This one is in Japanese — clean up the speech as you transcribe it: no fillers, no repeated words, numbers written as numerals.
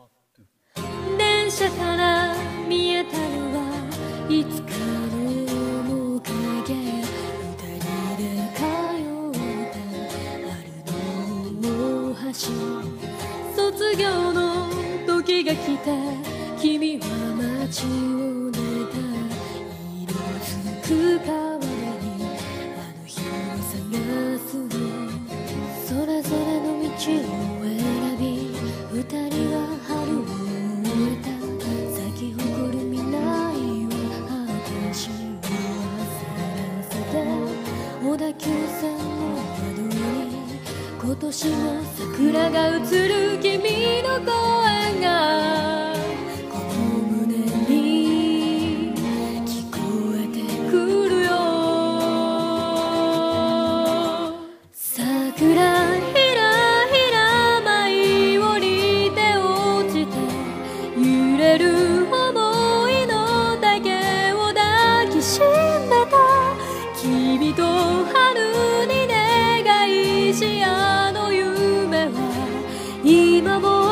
電車から見えたのはいつかの面影、二人で通った春の大橋、卒業の時が来た、君は街を出た、色づく川にあの日を探すの、それぞれの道を選び、二人は春を終えた、咲き誇る未来は私を焦らせて、小田急線の窓に今年も桜が映る、君の声がこの胸に聞こえてくるよ。桜ひらひら舞い降りて落ちて、揺れる想いの竹を抱きしめた、君と春に願いし、あの夢は今も